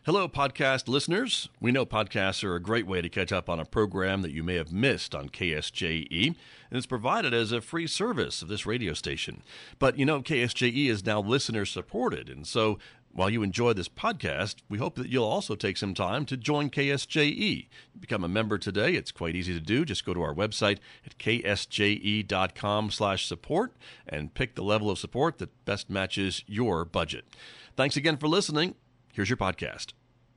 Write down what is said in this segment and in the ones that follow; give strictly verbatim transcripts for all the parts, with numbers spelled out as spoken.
Hello, podcast listeners. We know podcasts are a great way to catch up on a program that you may have missed on K S J E, and it's provided as a free service of this radio station. But you know, K S J E is now listener supported, and so while you enjoy this podcast, we hope that you'll also take some time to join K S J E. Become a member today. It's quite easy to do. Just go to our website at k s j e dot com slash support and pick the level of support that best matches your budget. Thanks again for listening. Here's your podcast.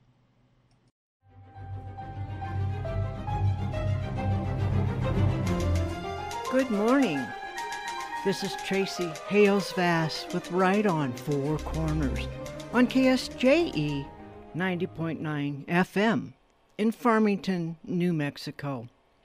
Good morning. This is Tracy Hales-Vass with Right on Four Corners on K S J E ninety point nine F M in Farmington, New Mexico.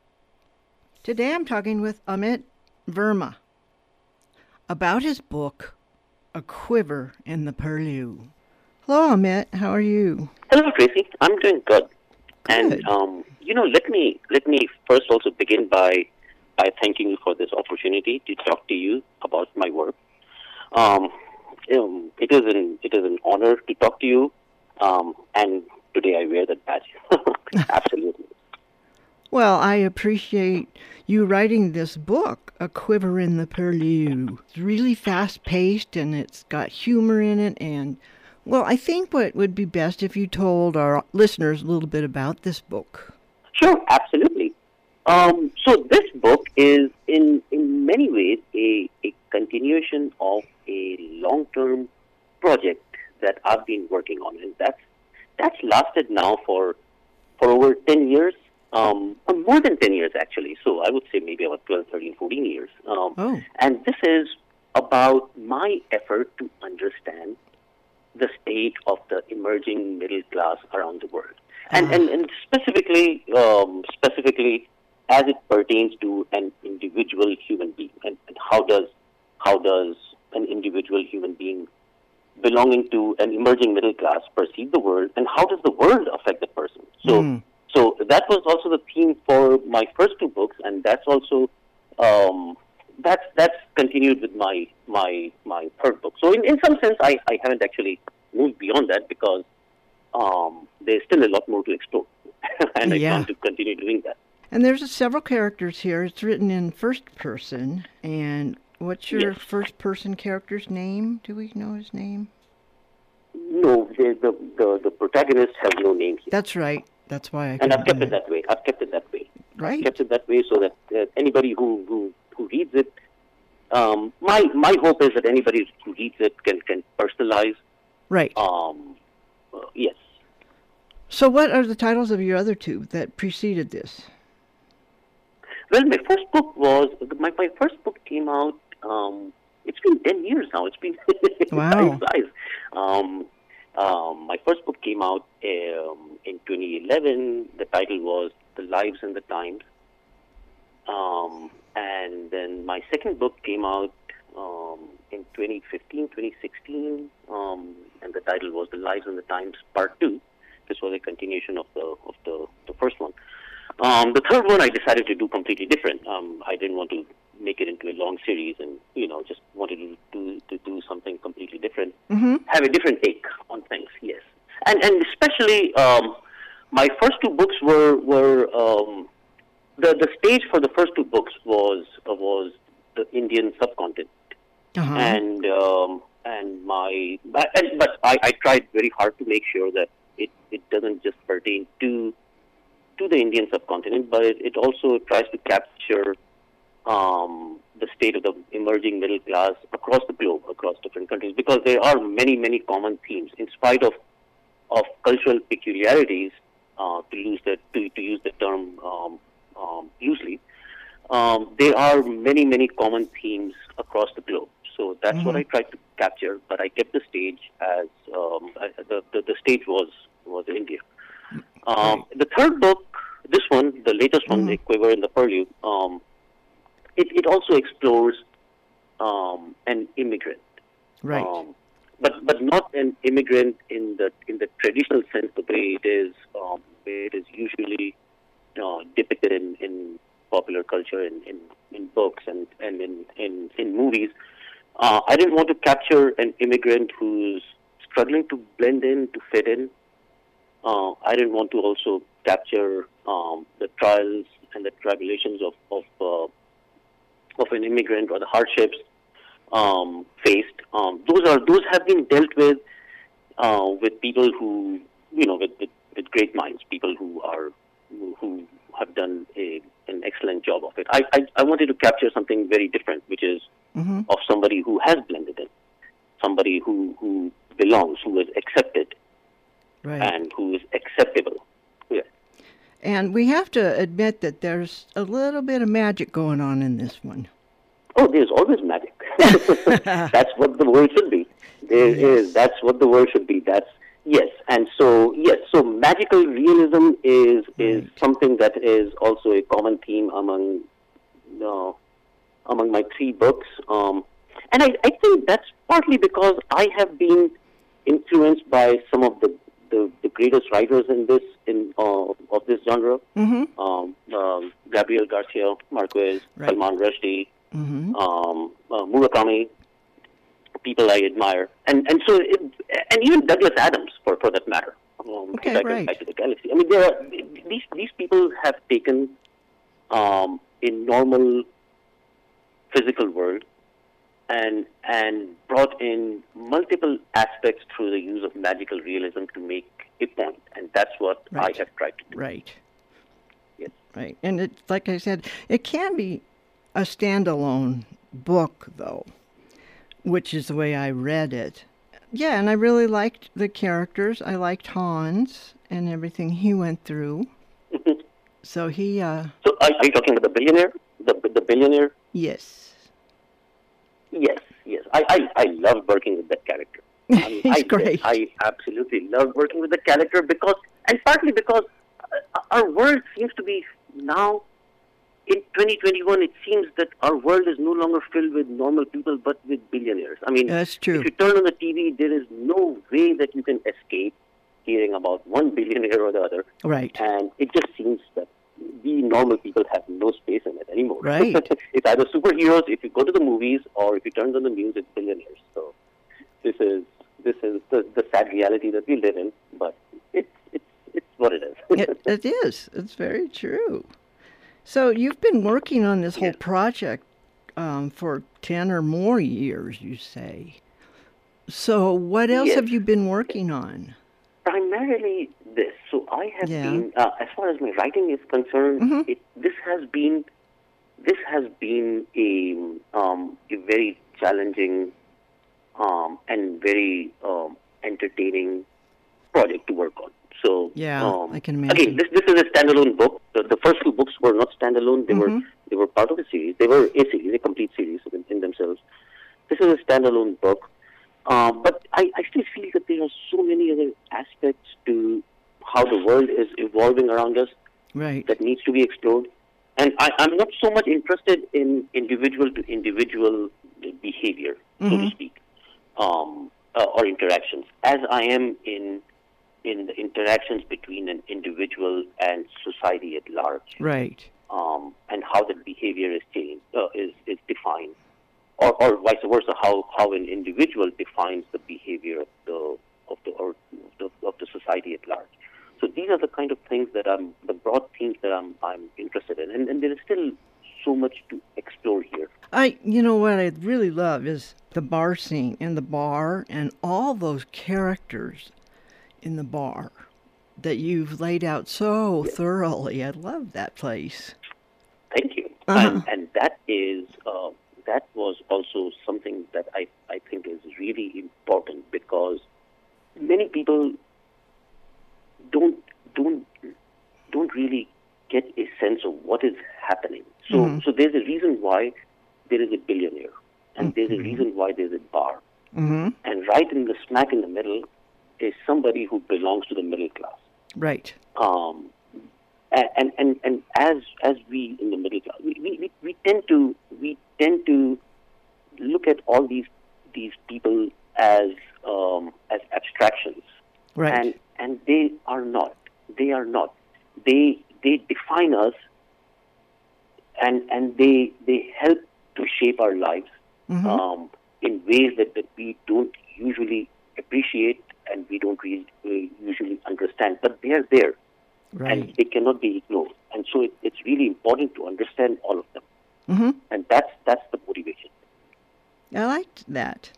Today I'm talking with Amit Verma about his book, A Quiver in the Purlieu. Hello, Amit. How are you? Hello, Tracy. I'm doing good. Good. And um, you know, let me let me first also begin by by thanking you for this opportunity to talk to you about my work. Um, you know, it is an it is an honor to talk to you, um, and today I wear that badge. Absolutely. Well, I appreciate you writing this book, A Quiver in the Purlieu. It's really fast-paced, and it's got humor in it, and well, I think what would be best if you told our listeners a little bit about this book. Sure, absolutely. Um, so this book is, in in many ways, a, a continuation of a long-term project that I've been working on, and that's that's lasted now for for over ten years, um, or more than ten years actually. So I would say maybe about twelve, thirteen, fourteen years. Um, Oh. And this is about my effort to understand the state of the emerging middle class around the world, and Ah. and, and specifically um, specifically as it pertains to an individual human being, and, and how does how does an individual human being belonging to an emerging middle class perceive the world, and how does the world affect the person? So, Mm. so that was also the theme for my first two books, and that's also um, that's that's continued with my my my third book. So, in, in some sense, I, I haven't actually moved beyond that because um, there's still a lot more to explore, and I Yeah. plan to continue doing that. And there's several characters here. It's written in first person. And what's your Yes. first person character's name? Do we know his name? No, the the, the, the protagonists have no names yet. That's right. That's why I And couldn't I've kept it remember. that way. I've kept it that way. Right. Kept it that way so that uh, anybody who, who, who reads it, um, my my hope is that anybody who reads it can, can personalize. Right. Um, uh, yes. So what are the titles of your other two that preceded this? Well, my first book was my my first book came out. Um, it's been ten years now. It's been Wow. time flies. Um, um, my first book came out um, in twenty eleven. The title was The Lives and the Times. Um, and then my second book came out um, in twenty fifteen, twenty sixteen, um, and the title was The Lives and the Times Part Two. This was a continuation of the of the, the first one. Um, the third one I decided to do completely different. Um, I didn't want to make it into a long series, and you know, just wanted to do to do something completely different, Mm-hmm. have a different take on things. Yes, and and especially um, my first two books were were um, the the stage for the first two books was uh, was the Indian subcontinent, Uh-huh. and um, and my but, and, but I, I tried very hard to make sure that it, it doesn't just pertain to to the Indian subcontinent, but it, it also tries to capture um, the state of the emerging middle class across the globe, across different countries, because there are many, many common themes. In spite of of cultural peculiarities, uh, to use the to, to use the term um, um, loosely, um, there are many, many common themes across the globe. So that's what Mhm. I tried to capture, but I kept the stage as um, I, the, the the stage was was India. Um, the third book, this one, the latest one, Mhm. The Quiver in the Purlieu, um, it, it also explores um, an immigrant, Right. um, but but not an immigrant in the in the traditional sense, the way it is um, it is usually uh, depicted in, in popular culture, in, in, in books and, and in, in, in movies. Uh, I didn't want to capture an immigrant who's struggling to blend in, to fit in, uh, I didn't want to also capture um, the trials and the tribulations of of, uh, of an immigrant or the hardships um, faced. Um, those are those have been dealt with uh, with people who you know with, with, with great minds, people who are who, who have done a, an excellent job of it. I, I I wanted to capture something very different, which is Mm-hmm. of somebody who has blended in, somebody who, who belongs, who is accepted, Right. and who is acceptable. Yeah. And we have to admit that there's a little bit of magic going on in this one. Oh, there's always magic. That's what the world should be. There Yes. is. That's what the world should be. That's yes. And so yes. So magical realism is is Right. something that is also a common theme among uh, among my three books. Um, and I, I think that's partly because I have been influenced by some of the, the, the greatest writers in this in uh, of this genre. Mm-hmm. Um, um, Gabriel Garcia Marquez, Right. Salman Rushdie, Mm-hmm. um, uh, Murakami, people I admire, and and so it, and even Douglas Adams for for that matter. Um, Okay, Hitchhiker's right. Guide to the Galaxy. I mean, there are these these people have taken um, a normal physical world and and brought in multiple aspects through the use of magical realism to make a point, and that's what Right. I have tried to do. Right. Yes. Right. And it, like I said, it can be a standalone book, though, which is the way I read it. Yeah, and I really liked the characters. I liked Hans and everything he went through. So he, uh, So, are, are you talking about the billionaire? The the billionaire? yes. Yes, yes. I I, I love working with that character. I mean, He's I, great. I absolutely love working with the character because, and partly because uh, our world seems to be now, in twenty twenty-one, it seems that our world is no longer filled with normal people but with billionaires. I mean, That's true. if you turn on the T V, there is no way that you can escape hearing about one billionaire or the other. Right. And it just seems that we normal people have no space in it anymore. Right. It's either superheroes, if you go to the movies, or if you turn on the news, it's billionaires. So this is this is the, the sad reality that we live in, but it's it's it's what it is. it, it is. It's very true. So you've been working on this whole Yes. project um, for ten or more years, you say. So what else Yes. have you been working on? Primarily this. So I have Yeah. been, uh, as far as my writing is concerned, Mhm. it, this has been this has been a um, a very challenging um, and very um, entertaining project to work on. So Yeah, um, I can imagine. Again, this this is a standalone book. The, the first two books were not standalone; they Mhm. were they were part of a series. They were a series, a complete series in, in themselves. This is a standalone book, uh, but I, I still feel that there are so many other aspects to how the world is evolving around us Right. that needs to be explored. And I, I'm not so much interested in individual to individual behavior, so to Mhm. speak, um, uh, or interactions, as I am in in the interactions between an individual and society at large, Right. um, and how that behavior is changed, uh, is is defined, or, or vice versa, how, how an individual defines the behavior of the of the or of the, of the society at large. So these are the kind of things that I'm, the broad themes that I'm, I'm interested in. And, and there is still so much to explore here. I, you know what I really love is the bar scene in the bar and all those characters in the bar that you've laid out so thoroughly. I love that place. Thank you. Uh-huh. And, and that is, uh, that was also something that I, I think is really important because many people don't don't don't really get a sense of what is happening. So Mhm. so there's a reason why there is a billionaire, and there's a reason why there's a bar, Mm-hmm. and right in the smack in the middle is somebody who belongs to the middle class. Right. Um, a- and and and as as we in the middle class, we, we, we, we tend to we tend to look at all these these people as um, as abstractions. Right. And and they are not. They are not. They they define us, and and they they help to shape our lives Mhm. um, in ways that, that we don't usually appreciate and we don't really, uh, usually understand. But they are there, Right. and they cannot be ignored. And so it, it's really important to understand all of them. Mm-hmm. And that's that's the motivation. I liked that.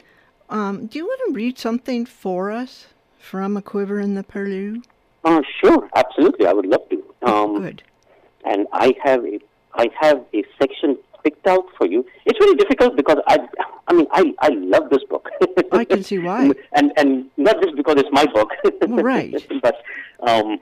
Um, do you want to read something for us from A Quiver in the Purlieu? Uh, sure, absolutely. I would love to. Um, Good. And I have a I have a section picked out for you. It's really difficult because I I mean I, I love this book. I can see why. and and not just because it's my book. Well, right. But um,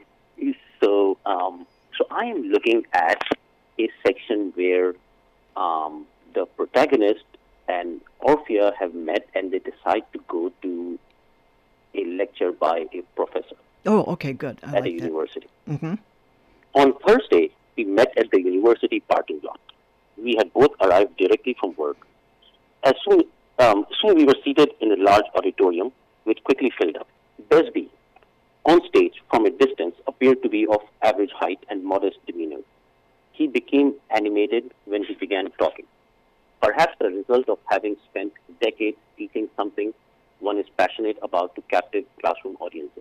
so um, so I am looking at a section where um, the protagonist and Orphea have met, and they decide to go to a lecture by a professor Oh, okay, good. I at like a that. university. Mm-hmm. On Thursday, we met at the university parking lot. We had both arrived directly from work. As soon, um, soon we were seated in a large auditorium, which quickly filled up. Busby, on stage from a distance, appeared to be of average height and modest demeanor. He became animated when he began talking, perhaps the result of having spent decades teaching something one is passionate about to captive classroom audiences.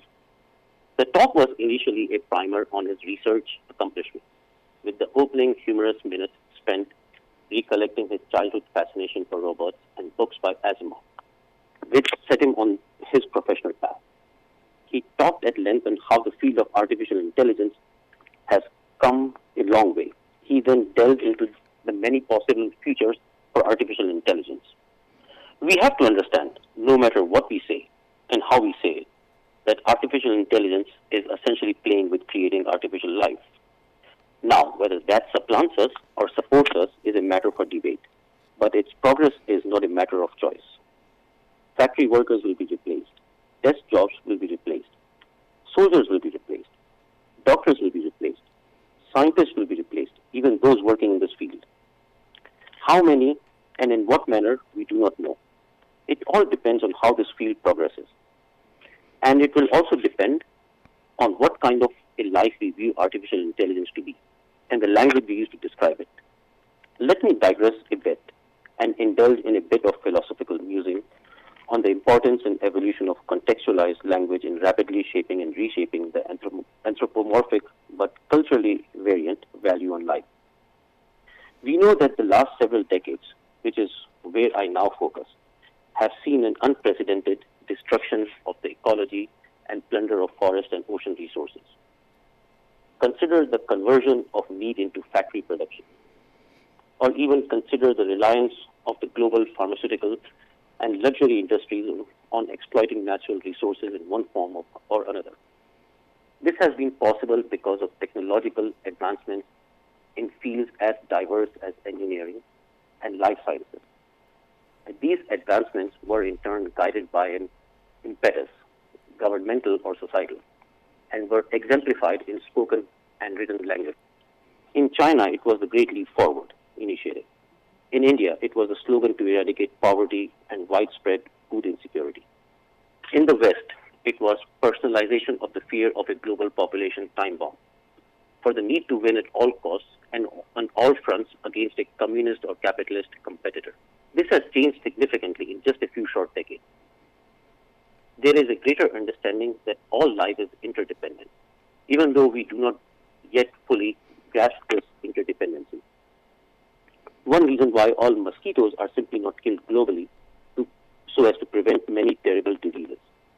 The talk was initially a primer on his research accomplishments, with the opening humorous minutes spent recollecting his childhood fascination for robots and books by Asimov, which set him on his professional path. He talked at length on how the field of artificial intelligence has come a long way. He then delved into the many possible futures for artificial intelligence. We have to understand, no matter what we say and how we say it, that artificial intelligence is essentially playing with creating artificial life. Now, whether that supplants us or supports us is a matter for debate, but its progress is not a matter of choice. Factory workers will be replaced. Desk jobs will be replaced. Soldiers will be replaced. Doctors will be replaced. Scientists will be replaced, even those working in this field. How many and in what manner, we do not know. It all depends on how this field progresses. And it will also depend on what kind of a life we view artificial intelligence to be, and the language we use to describe it. Let me digress a bit and indulge in a bit of philosophical musing on the importance and evolution of contextualized language in rapidly shaping and reshaping the anthrop- anthropomorphic but culturally variant value on life. We know that the last several decades, which is where I now focus, have seen an unprecedented destruction of the ecology and plunder of forest and ocean resources. Consider the conversion of meat into factory production, or even consider the reliance of the global pharmaceutical and luxury industries on exploiting natural resources in one form or another. This has been possible because of technological advancements in fields as diverse as engineering and life sciences. And these advancements were in turn guided by an impetus, governmental or societal, and were exemplified in spoken and written language. In China, it was the Great Leap Forward initiative. In India, it was a slogan to eradicate poverty and widespread food insecurity. In the West, it was personalization of the fear of a global population time bomb, for the need to win at all costs and on all fronts against a communist or capitalist competitor. This has changed significantly in just a few short decades. There is a greater understanding that all life is interdependent, even though we do not yet fully grasp this interdependency. One reason why all mosquitoes are simply not killed globally to, so as to prevent many terrible diseases.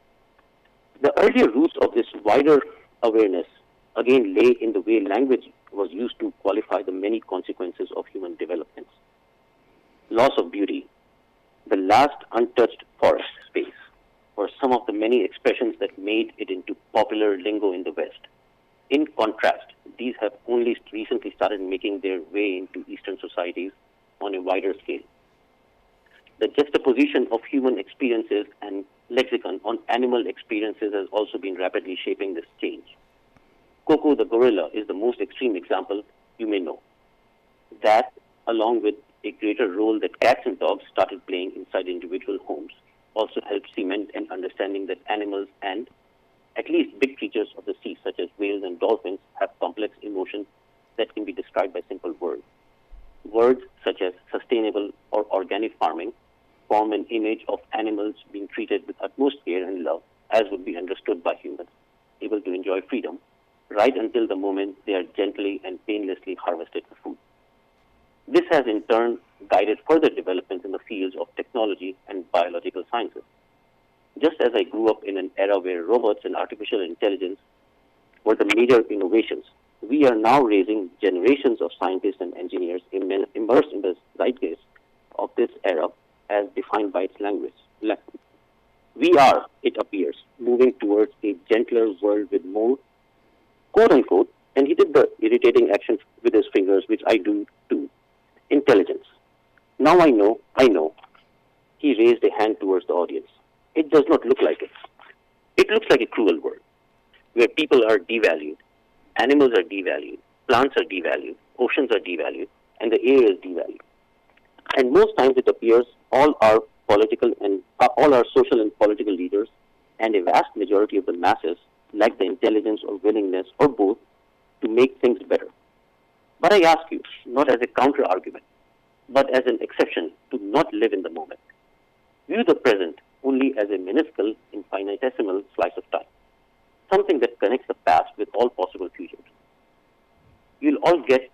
The earlier roots of this wider awareness again lay in the way language was used to qualify the many consequences of human developments. Loss of beauty, the last untouched forest space, were some of the many expressions that made it into popular lingo in the West. In contrast, these have only recently started making their way into Eastern societies on a wider scale. The juxtaposition of human experiences and lexicon on animal experiences has also been rapidly shaping this change. Coco the gorilla is the most extreme example you may know. That, along with a greater role that cats and dogs started playing inside individual homes, also helped cement an understanding that animals and at least big creatures of the sea, such as whales and dolphins, have complex emotions that can be described by simple words. Words such as sustainable or organic farming form an image of animals being treated with utmost care and love, as would be understood by humans. able to enjoy freedom, right until the moment they are gently and painlessly harvested for food. This has in turn guided further developments in the fields of technology and biological sciences. Just as I grew up in an era where robots and artificial intelligence were the major innovations, we are now raising generations of scientists and engineers im- immersed in the zeitgeist of this era as defined by its language. We are, it appears, moving towards a gentler world with more, quote-unquote, and he did the irritating action with his fingers, which I do too, intelligence. Now I know, I know. He raised a hand towards the audience. It does not look like it. It looks like a cruel world, where people are devalued, animals are devalued, plants are devalued, oceans are devalued, and the air is devalued. And most times it appears all our political and uh, all our social and political leaders and a vast majority of the masses lack the intelligence or willingness or both to make things better. But I ask you, not as a counter-argument, but as an exception to not live in the moment. View the present only as a minuscule, infinitesimal slice of time, something that connects the past with all possible futures. You'll all get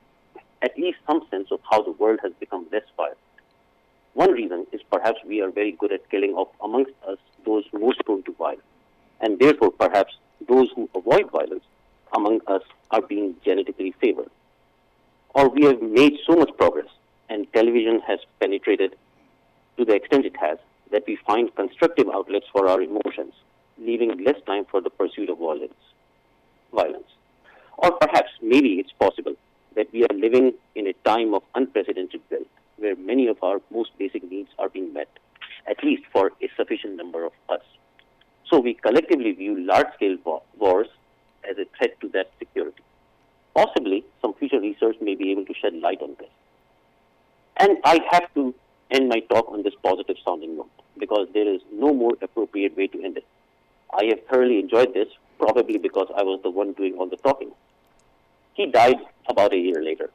at least some sense of how the world has become less violent. One reason is perhaps we are very good at killing off amongst us those most prone to violence, and therefore perhaps those who avoid violence among us are being genetically favored. Or we have made so much progress, and television has penetrated to the extent it has, that we find constructive outlets for our emotions, leaving less time for the pursuit of violence. Violence. Or perhaps, maybe it's possible that we are living in a time of unprecedented wealth, where many of our most basic needs are being met, at least for a sufficient number of us. So we collectively view large-scale wars as a threat to that security. Possibly, some future research may be able to shed light on this. And I have to end my talk on this positive sounding note, because there is no more appropriate way to end it. I have thoroughly enjoyed this, probably because I was the one doing all the talking. He died about a year later.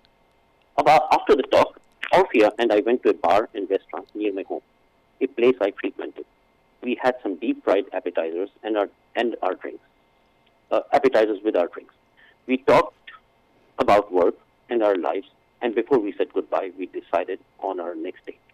About after the talk, Orphea and I went to a bar and restaurant near my home, a place I frequented. We had some deep-fried appetizers and our and our drinks, uh, appetizers with our drinks. We talked about work and our lives, and before we said goodbye, we decided on our next date.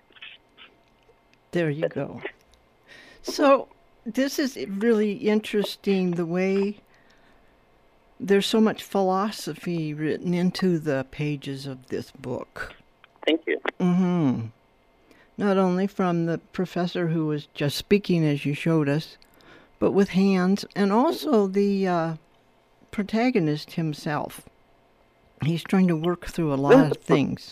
There you go. So this is really interesting, the way there's so much philosophy written into the pages of this book. Thank you. Mm-hmm. Not only from the professor who was just speaking as you showed us, but with hands, and also the uh, protagonist himself. He's trying to work through a lot well, of things.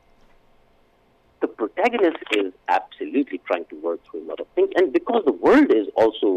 The protagonist is absolutely trying to work through a lot of things, and because the world is also,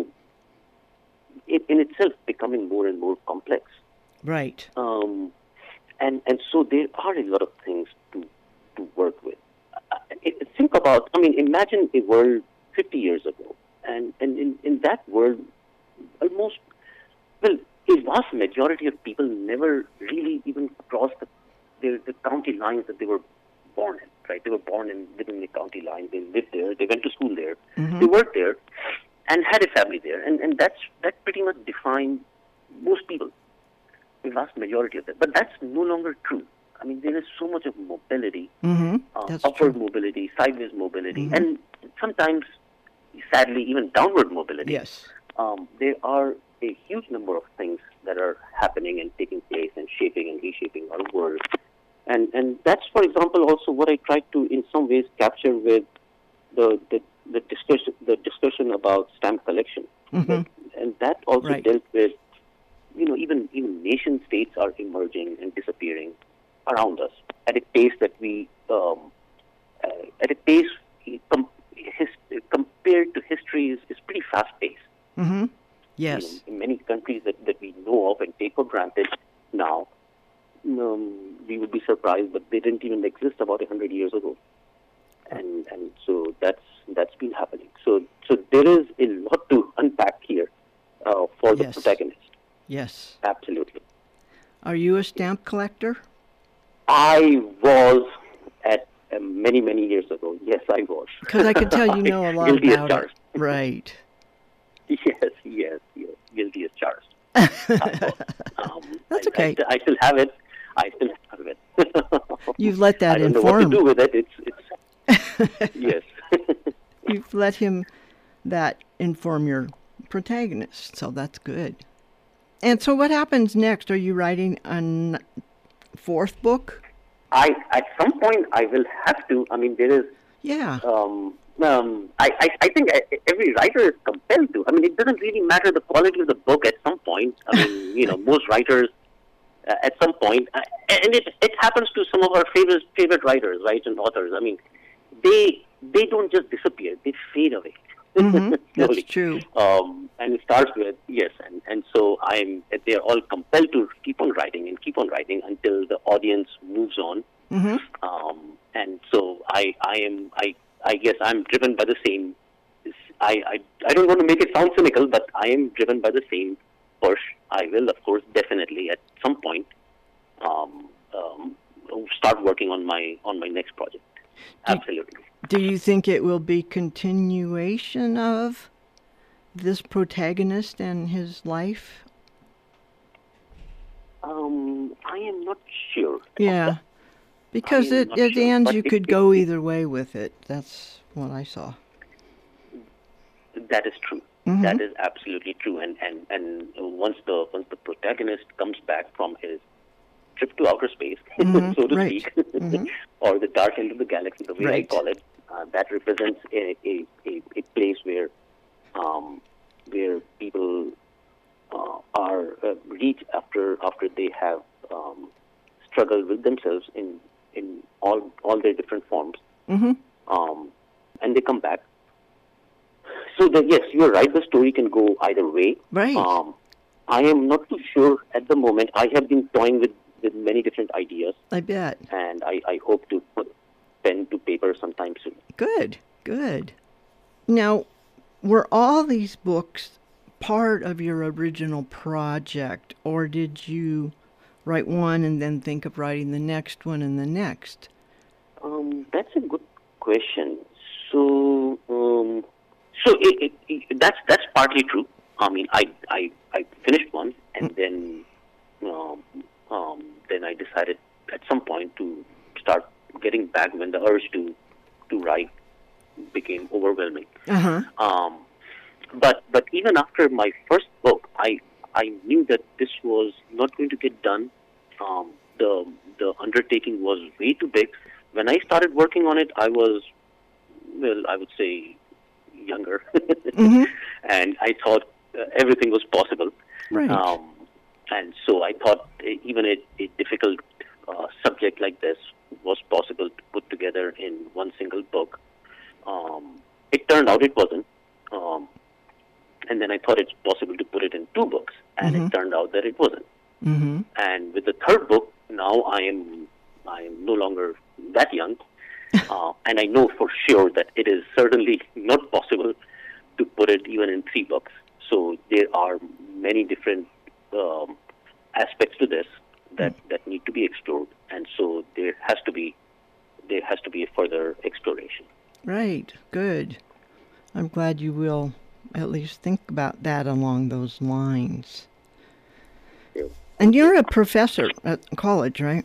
in, in itself, becoming more and more complex. Right. Um, and and so there are a lot of things to to work with. Uh, it, think about, I mean, imagine a world fifty years ago, and, and in, in that world, almost, well, a vast majority of people never really even crossed the, the, the county lines that they were born in, right? They were born in within the county line. They lived there. They went to school there. Mm-hmm. They worked there and had a family there. And, and that's that pretty much defined most people, the vast majority of them. But that's no longer true. I mean, there is so much of mobility, mm-hmm. uh, upward true. mobility, sideways mobility, mm-hmm. and sometimes, sadly, even downward mobility. Yes. Um, there are a huge number of things that are happening and taking place and shaping and reshaping our world. And and that's, for example, also what I tried to, in some ways, capture with the the, the discussion the discussion about stamp collection. Mm-hmm. And that also right. dealt with, you know, even even nation states are emerging and disappearing around us at a pace that we, um, uh, at a pace com- his, compared to history is, is pretty fast-paced. Mm-hmm. Yes. You know, in many countries that, that we know of and take for granted now, um, we would be surprised, but they didn't even exist about a hundred years ago. And and so that's that's been happening. So so there is a lot to unpack here uh, for the yes. protagonist. Yes. Absolutely. Are you a stamp collector? I was at uh, many, many years ago. Yes, I was. Because I can tell you know a lot guilty about as charged. it. Right. Yes, yes, yes. Guilty as charged. um, That's I, okay. I, I still have it. I still have it. You've let that I don't inform. know what to do with it. It's, it's yes. You've let him that inform your protagonist, so that's good. And so what happens next? Are you writing a n- fourth book? I at some point I will have to. I mean, there is. Yeah. Um, um, I, I I think every writer is compelled to. I mean, it doesn't really matter the quality of the book at some point. I mean, you know, most writers uh, at some point, uh, and it it happens to some of our favorite favorite writers, right, and authors. I mean, they they don't just disappear; they fade away. Mm-hmm. That's true. Um, and it starts with yes, and, and so I'm. They're all compelled to keep on writing and keep on writing until the audience moves on. Mm-hmm. Um, and so I, I am. I, I guess I'm driven by the same. I, I, I don't want to make it sound cynical, but I am driven by the same push. I will, of course, definitely at some point um, um, start working on my on my next project. Absolutely. Do you think it will be continuation of this protagonist and his life? Um, I am not sure. Yeah, because it, not at the sure, end but you it- could it- go it- either way with it. That's what I saw. That is true. Mhm. That is absolutely true. And, and, and once the once the protagonist comes back from his trip to outer space, Mhm, so to right. speak, Mhm. or the dark end of the galaxy, the way Right. I call it, uh, that represents a, a, a, a place where um, where people uh, are uh, reach after after they have um, struggled with themselves in in all all their different forms, Mm-hmm. um, and they come back. So the, yes, you're right. The story can go either way. Right. Um, I am not too sure at the moment. I have been toying with, with many different ideas, I bet. and I, I hope to put pen to paper sometime soon. Good, good. Now, were all these books part of your original project, or did you write one and then think of writing the next one and the next? Um, that's a good question. So, um, so it, it, it, that's that's partly true. I mean, I I, I finished one, and then um, um, then I decided at some point to start getting back when the urge to to write became overwhelming. Uh-huh. Um, but but even after my first book, I I knew that this was not going to get done. Um, the the undertaking was way too big. When I started working on it, I was, well, I would say, younger, Mm-hmm. and I thought uh, everything was possible. Right. Um, and so I thought uh, even a, a difficult uh, subject like this was possible to put together in one single book. Um, it turned out it wasn't. Um, and then I thought it's possible to put it in two books, and Mhm. it turned out that it wasn't. Mm-hmm. And with the third book, now I am I am no longer that young, uh, and I know for sure that it is certainly not possible to put it even in three books. So there are many different um, aspects to this that, that need to be explored, and so there has to be there has to be a further exploration. Right. Good. I'm glad you will at least think about that along those lines. Yeah. And you're a professor at college, right?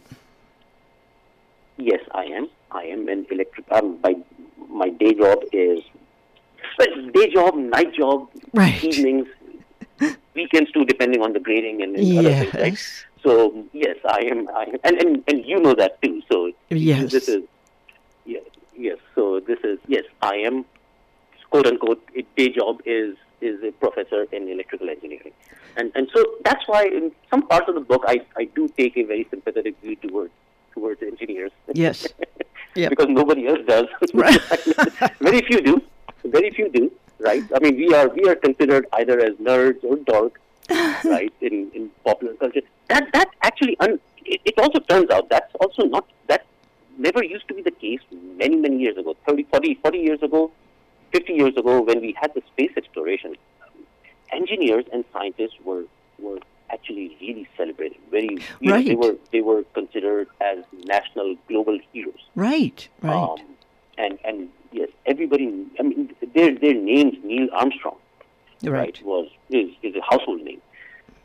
Yes, I am. I am an electric. Um, my my day job is well, day job, night job, Right. evenings, weekends too, depending on the grading and, and other things, right? Yes. So yes, I am. I am, and, and and you know that too. So Yes. this is yes, yes. So this is yes, I am quote unquote. A day job is is a professor in electrical engineering, and and so that's why in some parts of the book I I do take a very sympathetic view towards towards engineers. Yes. Yep. Because nobody else does. Right. Very few do. Very few do. Right. I mean, we are we are considered either as nerds or dorks, right? In, in popular culture, that that actually un, it, it also turns out that's also not that never used to be the case many many years ago. thirty, forty, forty years ago, fifty years ago, when we had the space exploration, engineers and scientists were were actually really celebrated. Very, you know, Right. they were they were considered as national global heroes. Right. Right. Um, and and yes, everybody. I mean, their their names. Neil Armstrong, right. was is is a household name.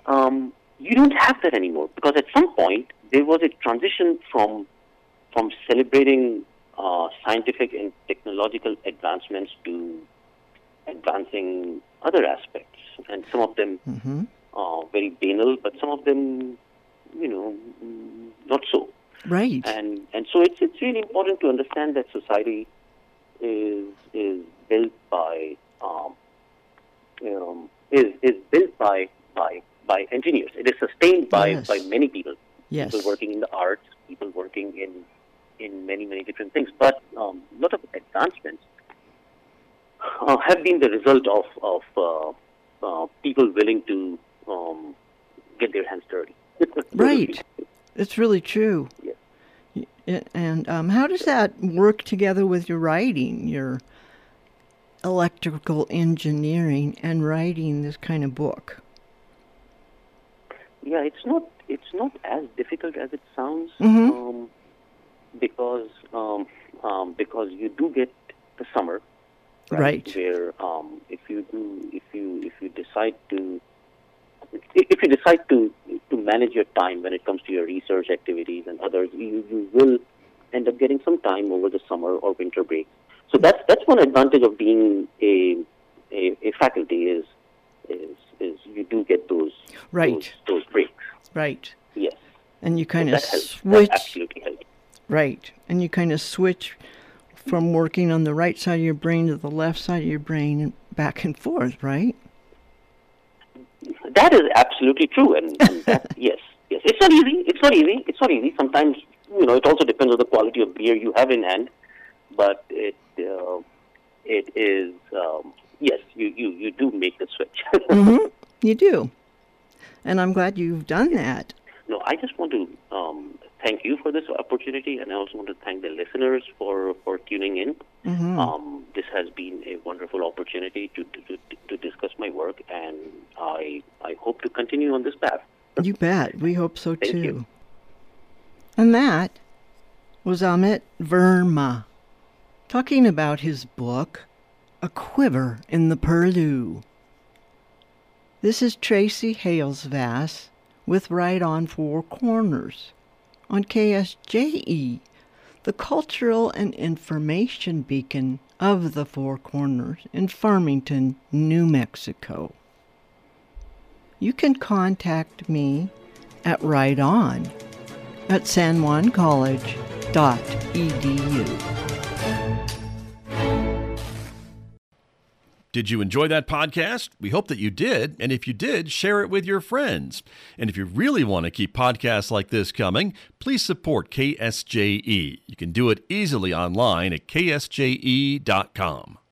um, you don't have that anymore, because at some point there was a transition from from celebrating uh, scientific and technological advancements to advancing other aspects, and some of them Mm-hmm. uh, very banal, but some of them, you know, mm, not so. Right. And and so it's it's really important to understand that society is is built by um, um, is is built by by by engineers. It is sustained by, Yes. by many people. Yes. People working in the arts, people working in in many many different things. But um, a lot of advancements uh, have been the result of of uh, uh, people willing to um, get their hands dirty. Right. It's really true. Yes. Y- And um, how does that work together with your writing, your electrical engineering, and writing this kind of book? Yeah, it's not it's not as difficult as it sounds, Mhm. um, because um, um, because you do get the summer, Right. Where um, if you do if you if you decide to if you decide to to manage your time when it comes to your research activities and others, you, you will end up getting some time over the summer or winter break. So that's that's one advantage of being a a, a faculty is is is you do get those Right. those, those breaks. Right. Yes, And you kind of that helps. That switch. absolutely helps. Right. And you kind of switch from working on the right side of your brain to the left side of your brain and back and forth, right? That is absolutely true, and, and that, yes, yes, it's not easy. It's not easy. It's not easy. Sometimes, you know, it also depends on the quality of beer you have in hand, but it uh, it is um, yes, you, you, you do make the switch. Mm-hmm. You do. And I'm glad you've done that. No, I just want to um, thank you for this opportunity, and I also want to thank the listeners for, for tuning in. Mm-hmm. Um, this has been a wonderful opportunity to, to to discuss my work, and I I hope to continue on this path. You bet. We hope so Thank too. you. And that was Amit Verma talking about his book, A Quiver in the Purlieu. This is Tracy Halesvass with Right on Four Corners on K S J E, the cultural and information beacon of the Four Corners in Farmington, New Mexico. You can contact me at Right On at san juan college dot e d u. Did you enjoy that podcast? We hope that you did. And if you did, share it with your friends. And if you really want to keep podcasts like this coming, please support K S J E. You can do it easily online at k s j e dot com.